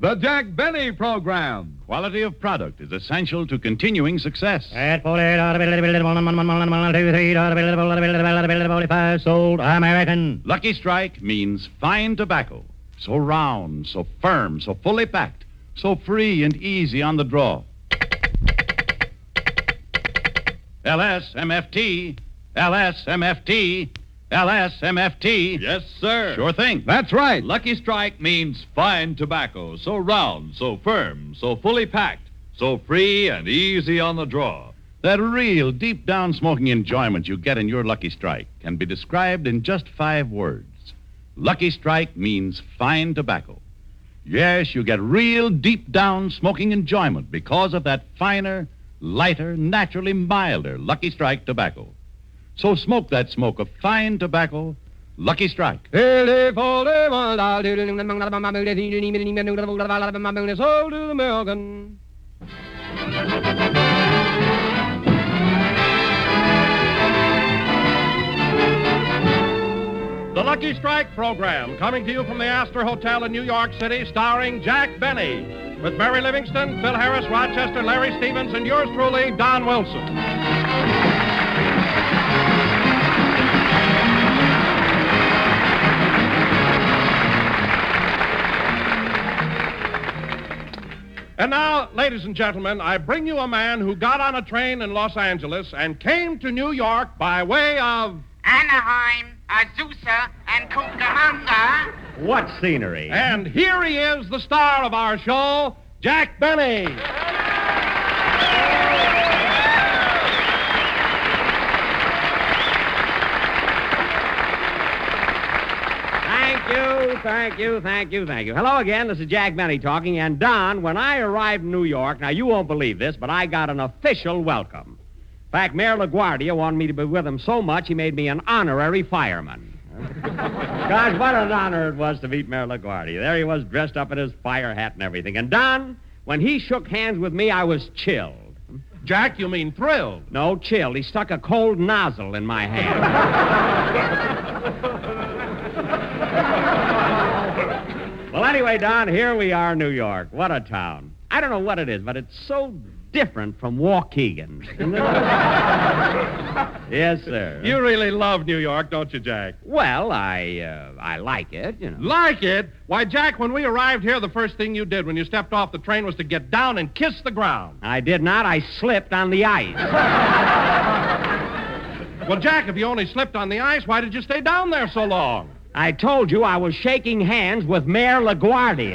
The Jack Benny Program. Quality of product is essential to continuing success. At 45 sold American. Lucky Strike means fine tobacco. So round, so firm, so fully packed, so free and easy on the draw. LSMFT, LSMFT, LSMFT. Yes, sir. Sure thing. That's right. Lucky Strike means fine tobacco, so round, so firm, so fully packed, so free and easy on the draw. That real deep-down smoking enjoyment you get in your Lucky Strike can be described in just 5 words. Lucky Strike means fine tobacco. Yes, you get real deep-down smoking enjoyment because of that finer, lighter, naturally milder Lucky Strike tobacco. So smoke that smoke of fine tobacco, Lucky Strike. Sold to the American. The Lucky Strike Program, coming to you from the Astor Hotel in New York City, starring Jack Benny, with Mary Livingston, Phil Harris, Rochester, Larry Stevens, and yours truly, Don Wilson. And now, ladies and gentlemen, I bring you a man who got on a train in Los Angeles and came to New York by way of Anaheim, Azusa, and Cucamonga. What scenery? And here he is, the star of our show, Jack Benny. Thank you. Hello again, this is Jack Benny talking, and Don, when I arrived in New York, now you won't believe this, but I got an official welcome. In fact, Mayor LaGuardia wanted me to be with him so much, he made me an honorary fireman. Gosh, what an honor it was to meet Mayor LaGuardia. There he was, dressed up in his fire hat and everything. And Don, when he shook hands with me, I was chilled. Jack, you mean thrilled? No, chilled. He stuck a cold nozzle in my hand. Well, anyway, Don, here we are, New York. What a town. I don't know what it is, but it's so different from Waukegan. Yes, sir. You really love New York, don't you, Jack? Well, I like it, you know. Like it? Why, Jack, when we arrived here, the first thing you did when you stepped off the train was to get down and kiss the ground. I did not. I slipped on the ice. Well, Jack, if you only slipped on the ice, why did you stay down there so long? I told you I was shaking hands with Mayor LaGuardia.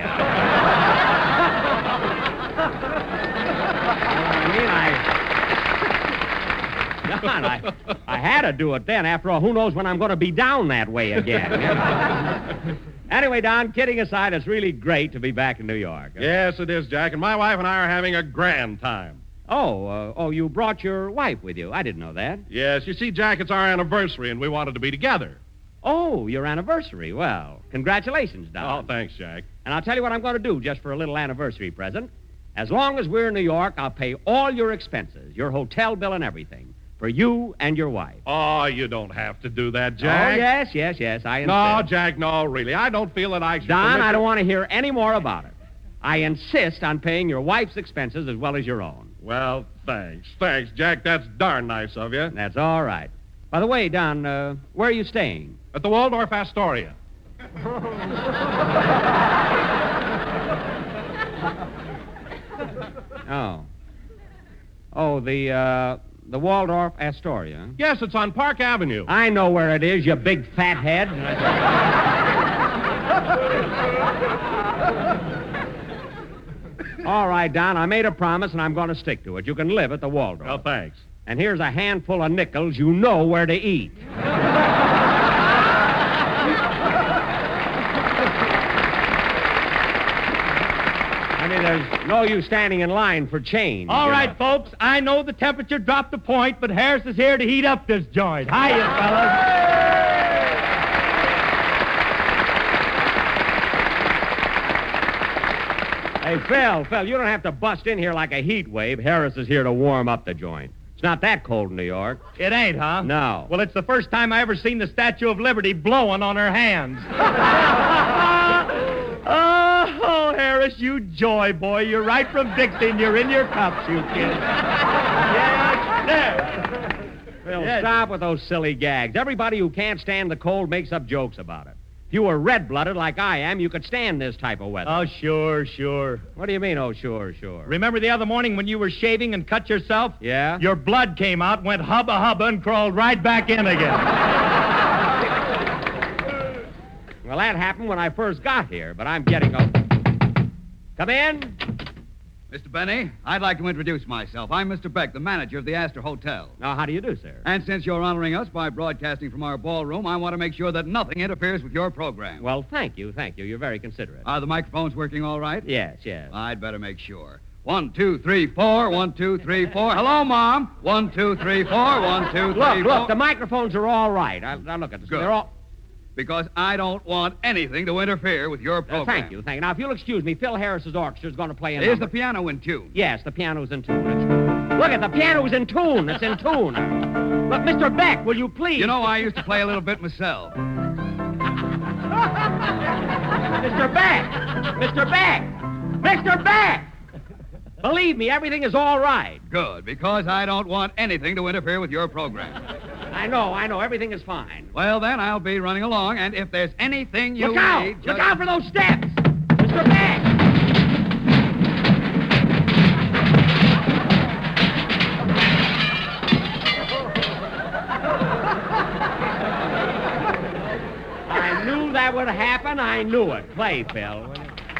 Don, I had to do it then. After all, who knows when I'm going to be down that way again. Anyway, Don, kidding aside, it's really great to be back in New York. Yes, it is, Jack, and my wife and I are having a grand time. Oh, you brought your wife with you. I didn't know that. Yes, you see, Jack, it's our anniversary, and we wanted to be together. Oh, your anniversary. Well, congratulations, Don. Oh, thanks, Jack. And I'll tell you what I'm going to do just for a little anniversary present. As long as we're in New York, I'll pay all your expenses, your hotel bill and everything, for you and your wife. Oh, you don't have to do that, Jack. Oh, yes, I insist. No, Jack, no, really. I don't feel that I should... Don, I don't want to hear any more about it. I insist on paying your wife's expenses as well as your own. Well, thanks. Thanks, Jack. That's darn nice of you. That's all right. By the way, Don, where are you staying? At the Waldorf Astoria. Oh, the Waldorf Astoria. Yes, it's on Park Avenue. I know where it is, you big fat head. All right, Don, I made a promise, and I'm going to stick to it. You can live at the Waldorf. Oh, thanks. And here's a handful of nickels. You know where to eat. I mean, there's no use standing in line for change. All right, folks, I know the temperature dropped a point, but Harris is here to heat up this joint. Hiya, fellas. Hey, Phil, you don't have to bust in here like a heat wave. Harris is here to warm up the joint. It's not that cold in New York. It ain't, huh? No. Well, it's the first time I ever seen the Statue of Liberty blowing on her hands. Oh, Harris, Harris, you joy, boy. You're right from Dixie, and you're in your cups, you kid. Yes, sir. Phil, Yes. stop with those silly gags. Everybody who can't stand the cold makes up jokes about it. If you were red-blooded like I am, you could stand this type of weather. Oh, sure. What do you mean, oh, sure? Remember the other morning when you were shaving and cut yourself? Yeah? Your blood came out, went hubba, and crawled right back in again. Well, that happened when I first got here, but I'm getting a... Come in. Mr. Benny, I'd like to introduce myself. I'm Mr. Beck, the manager of the Astor Hotel. Now, how do you do, sir? And since you're honoring us by broadcasting from our ballroom, I want to make sure that nothing interferes with your program. Well, thank you. You're very considerate. Are the microphones working all right? Yes. I'd better make sure. 1, 2, 3, 4. 1, 2, 3, 4. Hello, Mom. 1, 2, 3, 4. 1, 2, 3, 4. Look, the microphones are all right. Now look at this. Good. They're all... Because I don't want anything to interfere with your program. Thank you. Now, if you'll excuse me, Phil Harris's orchestra is going to play a Is number. the piano in tune? Yes, the piano's in tune. Look at the piano's in tune. It's in tune. Look, Mr. Beck, will you please? You know, I used to play a little bit myself. Mr. Beck! Believe me, everything is all right. Good, because I don't want anything to interfere with your program. I know. Everything is fine. Well, then, I'll be running along, and if there's anything you Look out! need... Look out for those steps! Mr. Beck! I knew that would happen. I knew it. Play, Phil.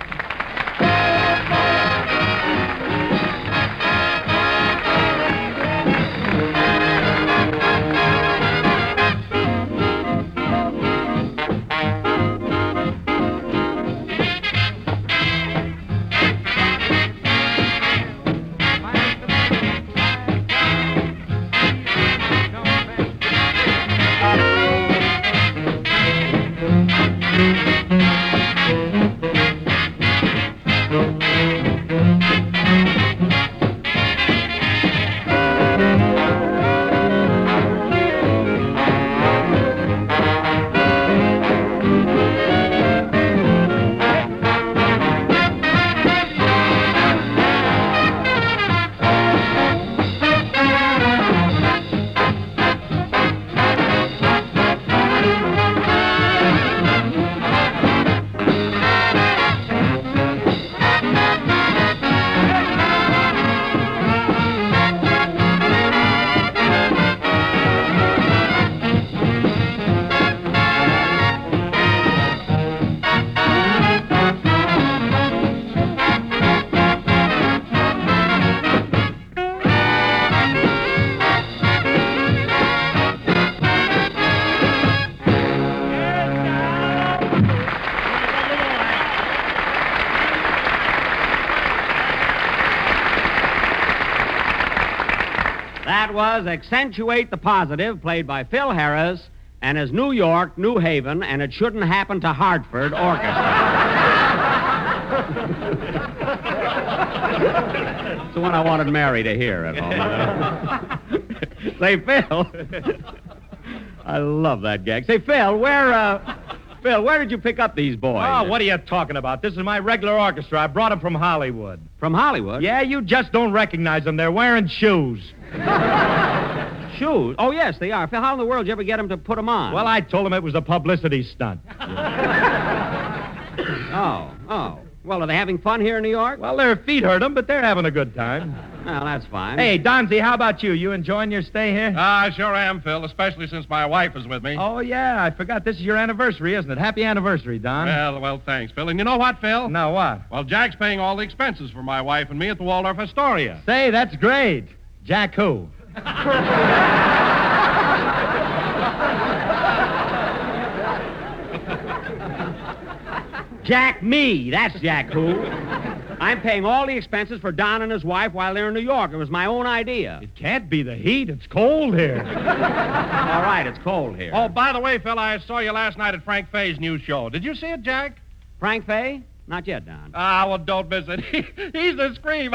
That was Accentuate the Positive, played by Phil Harris and his New York, New Haven, and It Shouldn't Happen to Hartford orchestra. It's the one I wanted Mary to hear at home. Say, Phil. I love that gag. Say, Phil, where did you pick up these boys? Oh, what are you talking about? This is my regular orchestra. I brought them from Hollywood. From Hollywood? Yeah, you just don't recognize them. They're wearing shoes. Shoes? Oh, yes, they are. Phil, how in the world did you ever get them to put them on? Well, I told them it was a publicity stunt. Oh. Well, are they having fun here in New York? Well, their feet hurt them, but they're having a good time. Well, that's fine. Hey, Donzie, how about you? You enjoying your stay here? I sure am, Phil, especially since my wife is with me. Oh, yeah, I forgot. This is your anniversary, isn't it? Happy anniversary, Don. Well, thanks, Phil. And you know what, Phil? Now what? Well, Jack's paying all the expenses for my wife and me at the Waldorf Astoria. Say, that's great. Jack who? Jack me. That's Jack who. I'm paying all the expenses for Don and his wife while they're in New York. It was my own idea. It can't be the heat. It's cold here. All right, it's cold here. Oh, by the way, Phil, I saw you last night at Frank Fay's new show. Did you see it, Jack? Frank Fay? Not yet, Don. Well, don't miss it. He's a scream.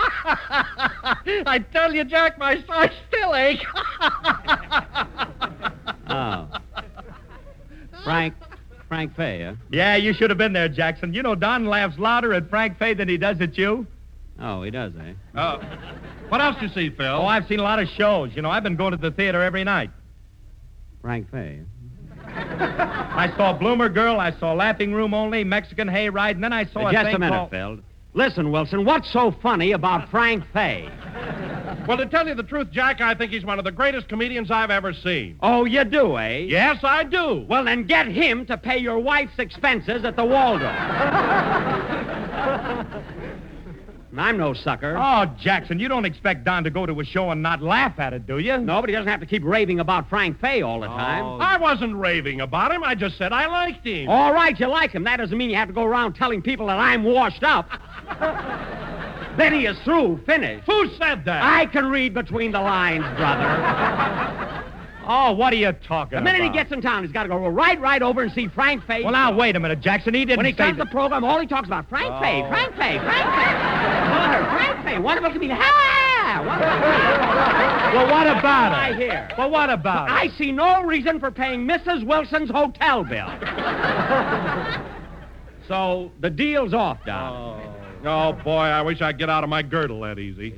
I tell you, Jack, my sides still ache. Oh. Frank Frank Fay, huh? Yeah, you should have been there, Jackson. You know, Don laughs louder at Frank Fay than he does at you. Oh, he does, eh? What else you see, Phil? Oh, I've seen a lot of shows. You know, I've been going to the theater every night. Frank Fay. I saw Bloomer Girl, I saw Laughing Room Only, Mexican Hayride, and then I saw Just thing a minute, called... Phil. Listen, Wilson, what's so funny about Frank Fay? Well, to tell you the truth, Jack, I think he's one of the greatest comedians I've ever seen. Oh, you do, eh? Yes, I do. Well, then get him to pay your wife's expenses at the Waldorf. I'm no sucker. Oh, Jackson, you don't expect Don to go to a show and not laugh at it, do you? No, but he doesn't have to keep raving about Frank Fay all the time. I wasn't raving about him. I just said I liked him. All right, you like him. That doesn't mean you have to go around telling people that I'm washed up. Then he is through, finished. Who said that? I can read between the lines, brother. Oh, what are you talking The minute about? he gets in town, he's got to go right over and see Frank Fay. Well, now, wait a minute, Jackson. He didn't When he say comes to the program, all he talks about, Frank Fay, Frank Fay, Frank Fay. Frank Fay, wonderful comedian. Ha! Well, what about I it? hear. Well, what about I it? see no reason for paying Mrs. Wilson's hotel bill. So, the deal's off, Don. Oh, boy, I wish I'd get out of my girdle that easy.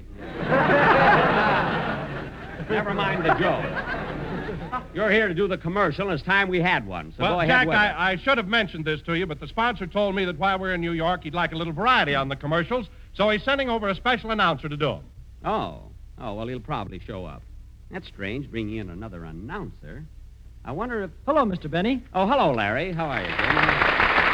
Never mind the joke. You're here to do the commercial, and it's time we had one. So Well, go ahead Jack, with it. I should have mentioned this to you, but the sponsor told me that while we're in New York, he'd like a little variety on the commercials, so he's sending over a special announcer to do them. Oh, well, he'll probably show up. That's strange, bringing in another announcer. I wonder if... Hello, Mr. Benny. Oh, hello, Larry. How are you, Jim?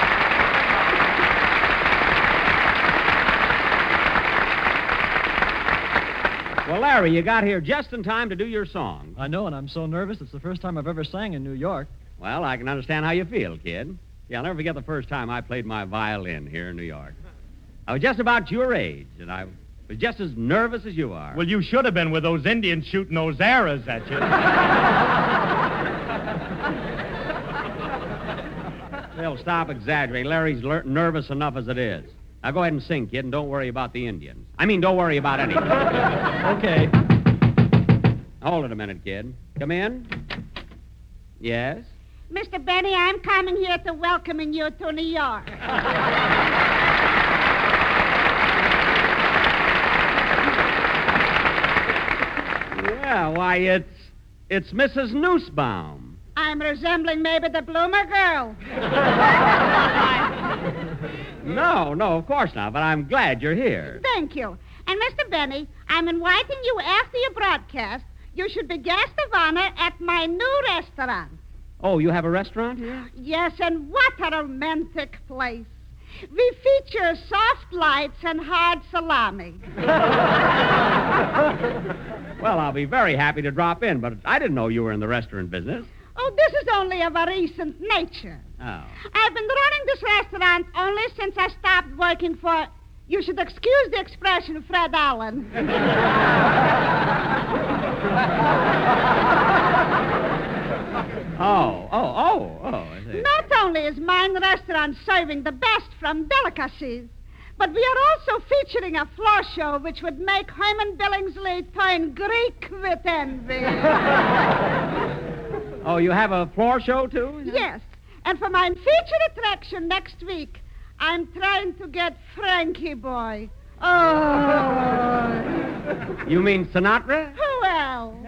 Well, Larry, you got here just in time to do your song. I know, and I'm so nervous. It's the first time I've ever sang in New York. Well, I can understand how you feel, kid. Yeah, I'll never forget the first time I played my violin here in New York. I was just about your age, and I was just as nervous as you are. Well, you should have been with those Indians shooting those arrows at you. Phil, stop exaggerating. Larry's nervous enough as it is. Now go ahead and sing, kid, and don't worry about the Indians. I mean, don't worry about anything. Okay. Hold it a minute, kid. Come in. Yes? Mr. Benny, I'm coming here to welcoming you to New York. Yeah, why, it's Mrs. Nussbaum. I'm resembling maybe the Bloomer Girl. No, of course not, but I'm glad you're here. Thank you. And, Mr. Benny, I'm inviting you after your broadcast. You should be guest of honor at my new restaurant. Oh, you have a restaurant here? Yes, and what a romantic place. We feature soft lights and hard salami. Well, I'll be very happy to drop in, but I didn't know you were in the restaurant business. Oh, this is only of a recent nature. Oh. I've been running this restaurant only since I stopped working for, you should excuse the expression, Fred Allen. I see. Not only is mine restaurant serving the best from delicacies, but we are also featuring a floor show which would make Herman Billingsley turn Greek with envy. Oh, you have a floor show, too? Yes, and for my featured attraction next week, I'm trying to get Frankie Boy. Oh. You mean Sinatra? Who else?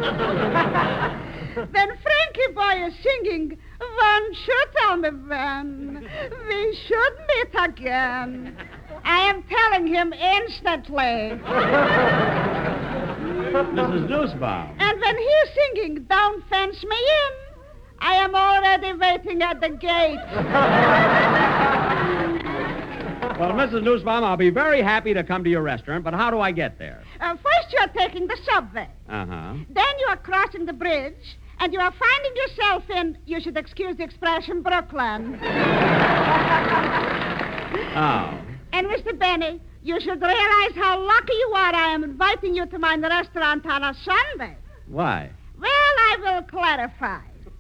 Then Frankie Boy is singing, "Won't you tell me when we should meet again?" I am telling him instantly. Mrs. Nussbaum. And when he's singing, "Don't fence me in," I am already waiting at the gate. Well, Mrs. Nussbaum, I'll be very happy to come to your restaurant, but how do I get there? First, you are taking the subway. Uh-huh. Then you are crossing the bridge, and you are finding yourself in, you should excuse the expression, Brooklyn. Oh. And, Mr. Benny, you should realize how lucky you are I am inviting you to my restaurant on a Sunday. Why? Well, I will clarify.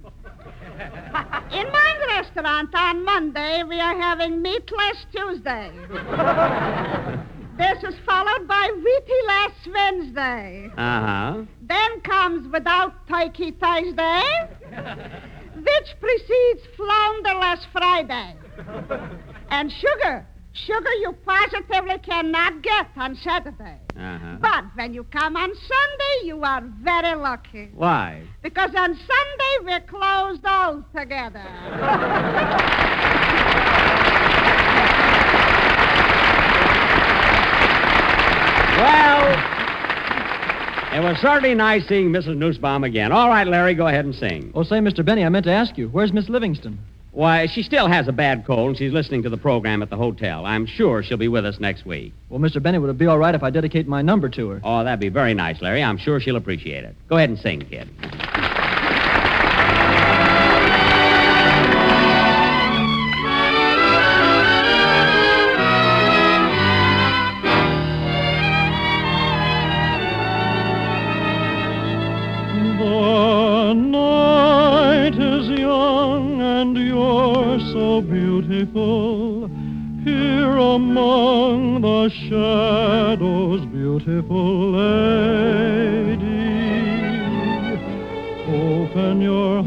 In my restaurant on Monday, we are having Meatless Tuesday. This is followed by Wheaty-less Wednesday. Uh-huh. Then comes Without Turkey Thursday. which precedes Flounderless Friday. And sugar you positively cannot get on Saturday. Uh-huh. But when you come on Sunday, you are very lucky. Why? Because on Sunday, we're closed altogether. Well, it was certainly nice seeing Mrs. Nussbaum again. All right, Larry, go ahead and sing. Oh, say, Mr. Benny, I meant to ask you, where's Miss Livingston? Why, she still has a bad cold, and she's listening to the program at the hotel. I'm sure she'll be with us next week. Well, Mr. Benny, would it be all right if I dedicate my number to her? Oh, that'd be very nice, Larry. I'm sure she'll appreciate it. Go ahead and sing, kid. So beautiful, here among the shadows, beautiful lady, open your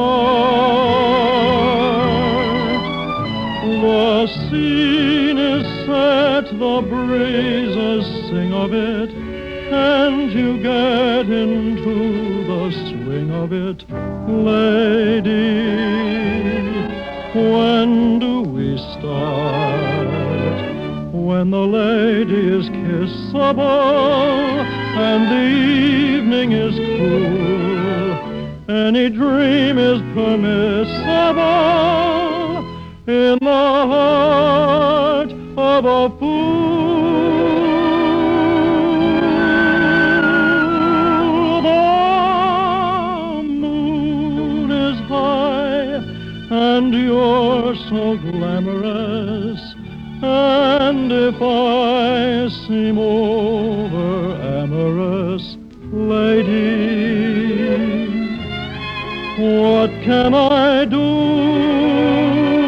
heart. The scene is set, the breezes sing of it, and you get into the swing of it, lady. When do we start? When the lady is kissable and the evening is cool, any dream is permissible in the heart of a fool. The moon is high and you're so glamorous, and if I seem over amorous, lady, what can I do?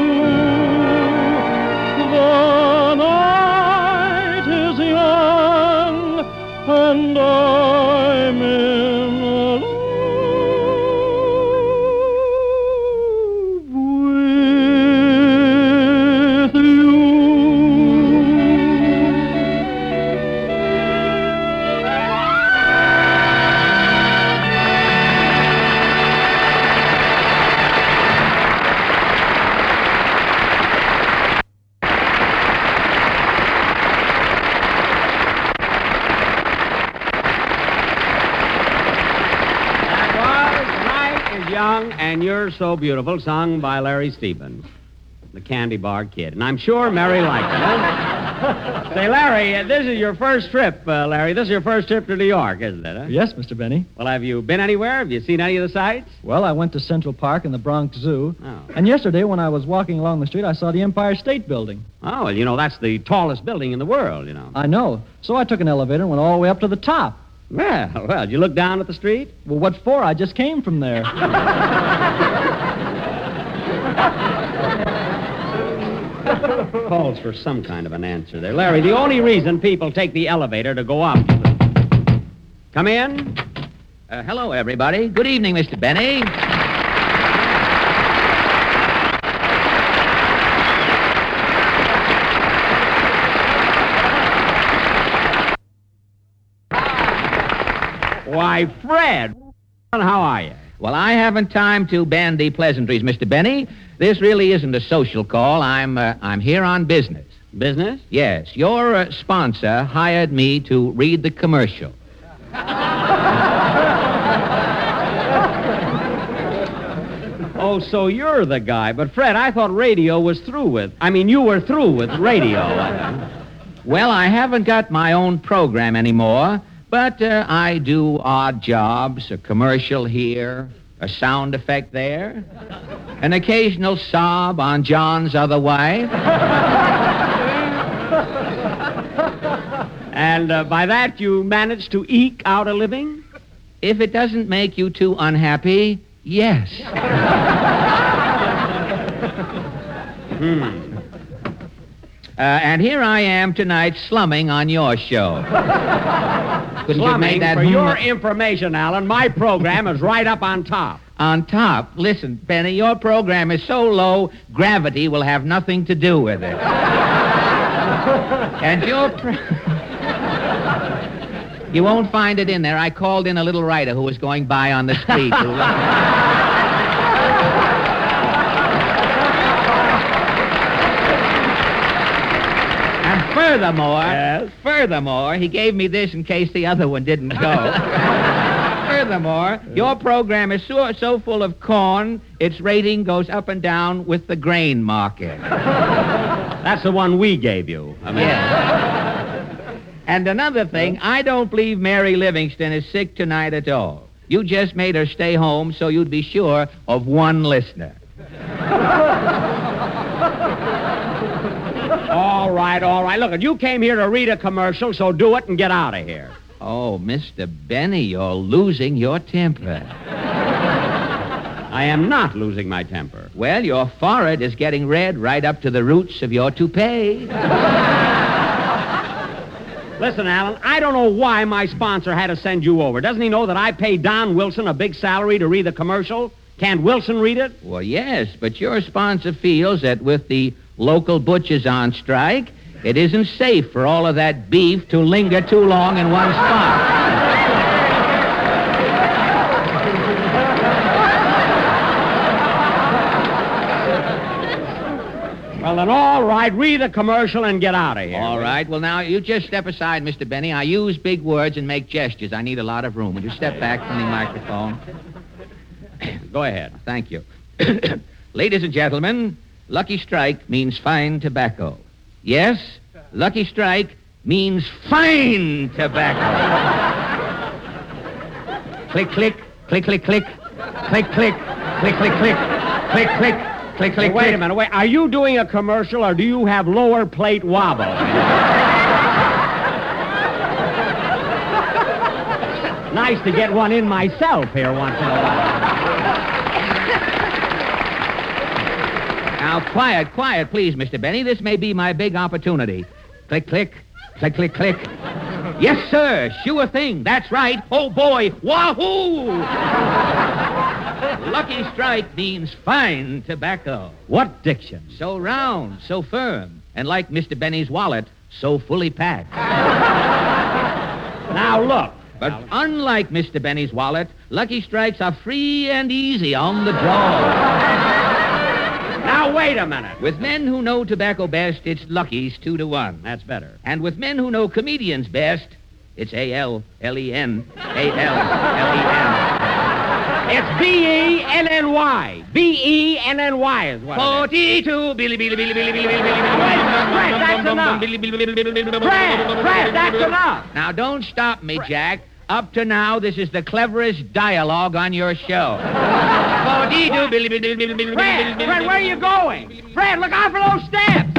The night is young, and I'm in love. And You're So Beautiful, sung by Larry Stevens, the Candy Bar Kid. And I'm sure Mary liked it. Huh? Say, Larry, this is your first trip, Larry. This is your first trip to New York, isn't it? Huh? Yes, Mr. Benny. Well, have you been anywhere? Have you seen any of the sights? Well, I went to Central Park and the Bronx Zoo. Oh. And yesterday, when I was walking along the street, I saw the Empire State Building. Oh, well, you know, that's the tallest building in the world, you know. I know. So I took an elevator and went all the way up to the top. Well, did you look down at the street? Well, what for? I just came from there. Calls for some kind of an answer there. Larry, the only reason people take the elevator to go up... Come in. Hello, everybody. Good evening, Mr. Benny. Why, Fred, how are you? Well, I haven't time to bandy pleasantries, Mr. Benny. This really isn't a social call. I'm here on business. Business? Yes. Your sponsor hired me to read the commercial. Oh, so you're the guy. But, Fred, I thought radio was through with... you were through with radio. Well, I haven't got my own program anymore, but I do odd jobs, a commercial here, a sound effect there, an occasional sob on John's other wife. And by that, you managed to eke out a living? If it doesn't make you too unhappy, yes. And here I am tonight slumming on your show. Slumming, for your information, Alan, my program is right up on top. On top. Listen, Benny, your program is so low, gravity will have nothing to do with it. And you won't find it in there. I called in a little writer who was going by on the street. And furthermore, he gave me this in case the other one didn't go. Furthermore, your program is so full of corn, its rating goes up and down with the grain market. That's the one we gave you. Yes. And another thing, I don't believe Mary Livingston is sick tonight at all. You just made her stay home so you'd be sure of one listener. All right. Look, you came here to read a commercial, so do it and get out of here. Oh, Mr. Benny, you're losing your temper. I am not losing my temper. Well, your forehead is getting red right up to the roots of your toupee. Listen, Alan, I don't know why my sponsor had to send you over. Doesn't he know that I pay Don Wilson a big salary to read the commercial? Can't Wilson read it? Well, yes, but your sponsor feels that with the local butchers on strike, it isn't safe for all of that beef to linger too long in one spot. Well, then, all right, read the commercial and get out of here. All right. Well, now, you just step aside, Mr. Benny. I use big words and make gestures. I need a lot of room. Would you step back from the microphone? Go ahead. Thank you. Ladies and gentlemen, Lucky Strike means fine tobacco. Yes, Lucky Strike means fine tobacco. Click, click, click, click, click, click, click, click, click, click, click, click, click, click, click. Wait a minute. Wait. Are you doing a commercial or do you have lower plate wobble? Nice to get one in myself here once in a while. Now, quiet, please, Mr. Benny. This may be my big opportunity. Click, click, click, click, click. Yes, sir, sure thing. That's right. Oh, boy, wahoo! Lucky Strike means fine tobacco. What diction? So round, so firm, and like Mr. Benny's wallet, so fully packed. Now, look. But unlike Mr. Benny's wallet, Lucky Strikes are free and easy on the draw. Now, wait a minute. With men who know tobacco best, it's Lucky's 2-1. That's better. And with men who know comedians best, it's A-L-L-E-N, A-L-L-E-N. It's B-E-N-N-Y. B-E-N-N-Y is what 42, Billy, Billy, Billy, Billy, Billy, Billy, Billy. Fred, that's enough. Fred, that's enough. Now, don't stop me, Jack. Up to now, this is the cleverest dialogue on your show. Fred, where are you going? Fred, look out for those steps.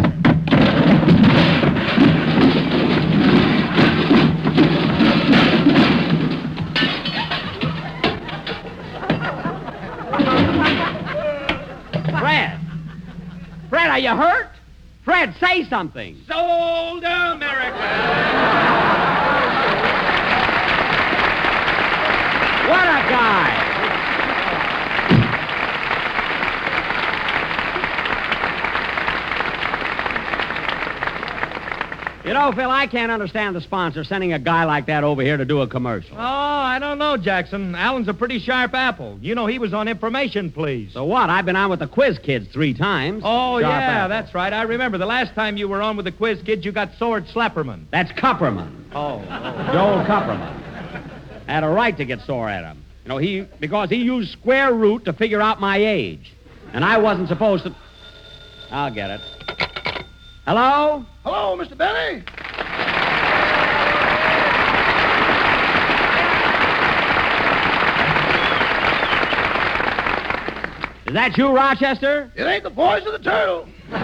Fred, are you hurt? Fred, say something. Sold America. What a guy. You know, Phil, I can't understand the sponsor sending a guy like that over here to do a commercial. Oh, I don't know, Jackson. Alan's a pretty sharp apple. You know, he was on Information Please. So what? I've been on with the Quiz Kids 3 times. Oh, Sharp yeah, apple. that's right. I remember the last time you were on with the Quiz Kids, you got Sword Slapperman. That's Kupperman. Oh. Joel Kupperman. I had a right to get sore at him. You know, because he used square root to figure out my age. And I wasn't supposed to... I'll get it. Hello? Hello, Mr. Benny. Is that you, Rochester? It ain't the voice of the turtle.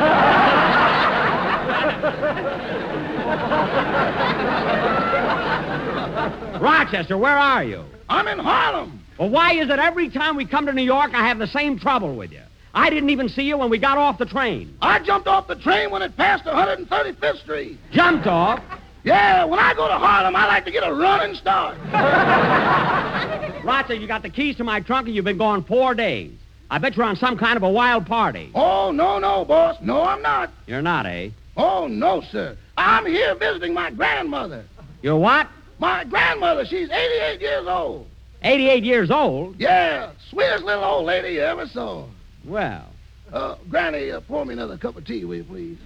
Rochester, where are you? I'm in Harlem. Well, why is it every time we come to New York, I have the same trouble with you? I didn't even see you when we got off the train. I jumped off the train when it passed 135th Street. Jumped off? Yeah, when I go to Harlem, I like to get a running start. Rochester, you got the keys to my trunk and you've been gone 4 days. I bet you're on some kind of a wild party. Oh, no, boss. No, I'm not. You're not, eh? Oh, no, sir. I'm here visiting my grandmother. You're what? My grandmother, she's 88 years old. 88 years old? Yeah, sweetest little old lady you ever saw. Well. Granny, pour me another cup of tea, will you, please?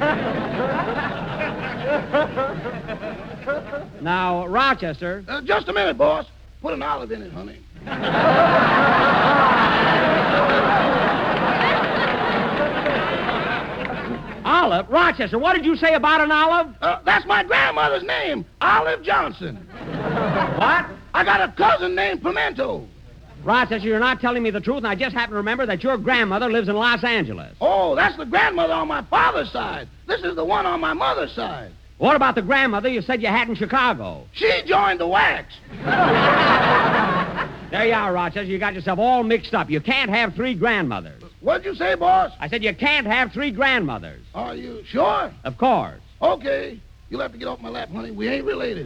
Now, Rochester. Just a minute, boss. Put an olive in it, honey. Olive? Rochester, what did you say about an olive? That's my grandmother's name, Olive Johnson. What? I got a cousin named Pimento. Rochester, you're not telling me the truth, and I just happen to remember that your grandmother lives in Los Angeles. Oh, that's the grandmother on my father's side. This is the one on my mother's side. What about the grandmother you said you had in Chicago? She joined the wax. There you are, Rochester. You got yourself all mixed up. You can't have 3 grandmothers. What'd you say, boss? I said you can't have 3 grandmothers. Are you sure? Of course. Okay. You'll have to get off my lap, honey. We ain't related.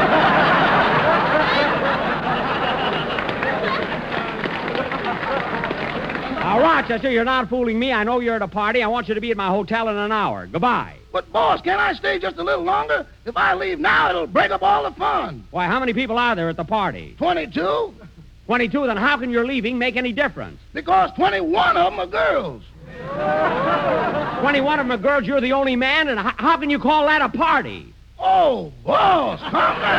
Now, Rochester, you're not fooling me. I know you're at a party. I want you to be at my hotel in an hour. Goodbye. But, boss, can I stay just a little longer? If I leave now, it'll break up all the fun. Why, how many people are there at the party? 22. 22? Then how can your leaving make any difference? Because 21 of them are girls. 21 of them are girls, you're the only man, and how can you call that a party? Oh, boss, calm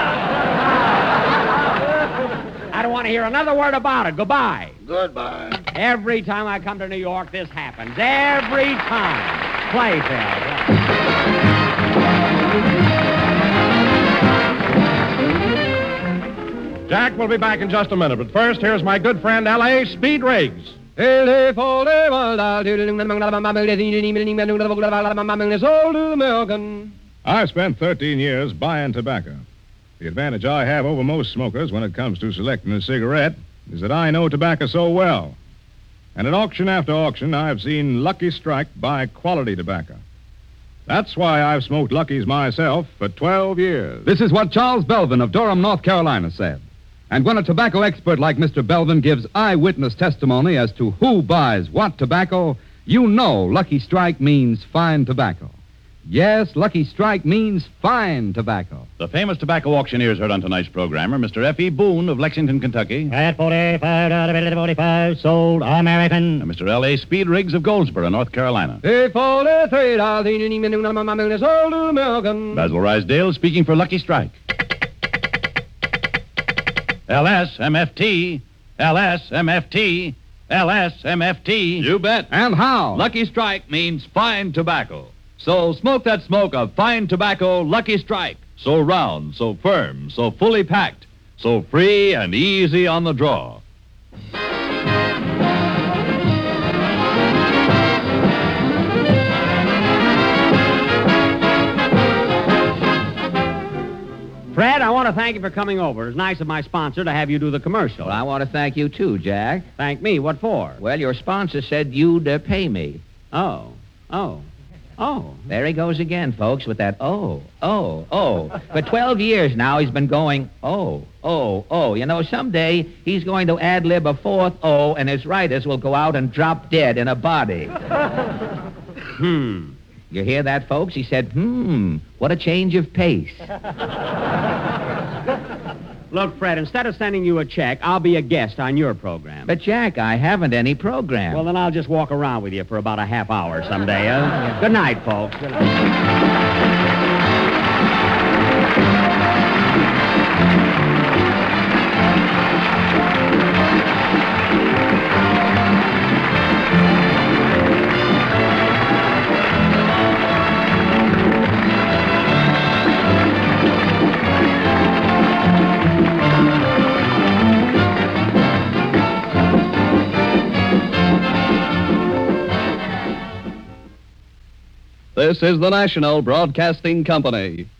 down. I don't want to hear another word about it. Goodbye. Goodbye. Every time I come to New York, this happens. Every time. Playfield. Jack will be back in just a minute, but first, here's my good friend L.A. Speed Riggs. I spent 13 years buying tobacco. The advantage I have over most smokers when it comes to selecting a cigarette is that I know tobacco so well. And at auction after auction, I've seen Lucky Strike buy quality tobacco. That's why I've smoked Lucky's myself for 12 years. This is what Charles Belvin of Durham, North Carolina said. And when a tobacco expert like Mr. Belvin gives eyewitness testimony as to who buys what tobacco, you know Lucky Strike means fine tobacco. Yes, Lucky Strike means fine tobacco. The famous tobacco auctioneers heard on tonight's program are Mr. F.E. Boone of Lexington, Kentucky. At 45, sold American. And Mr. L.A. Speed Riggs of Goldsboro, North Carolina. $43, sold American. Basil Rysdale speaking for Lucky Strike. LSMFT, LSMFT, LSMFT. You bet. And how? Lucky Strike means fine tobacco. So smoke that smoke of fine tobacco, Lucky Strike. So round, so firm, so fully packed, so free and easy on the draw. Fred, I want to thank you for coming over. It's nice of my sponsor to have you do the commercial. Well, I want to thank you, too, Jack. Thank me? What for? Well, your sponsor said you'd pay me. Oh. There he goes again, folks, with that oh. For 12 years now, he's been going, oh. You know, someday he's going to ad-lib a 4th O, and his writers will go out and drop dead in a body. You hear that, folks? He said, what a change of pace. Look, Fred, instead of sending you a check, I'll be a guest on your program. But, Jack, I haven't any program. Well, then I'll just walk around with you for about a half hour someday. Good night, folks. Good night. This is the National Broadcasting Company.